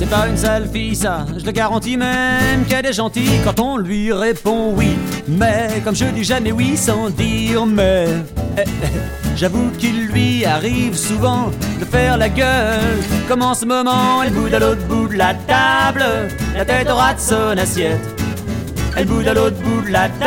C'est pas une sale fille ça, je te garantis même qu'elle est gentille quand on lui répond oui. Mais comme je dis jamais oui sans dire mais, j'avoue qu'il lui arrive souvent de faire la gueule. Comme en ce moment, elle boude à l'autre bout de la table, la tête au ras de son assiette. Elle boude à l'autre bout de la table.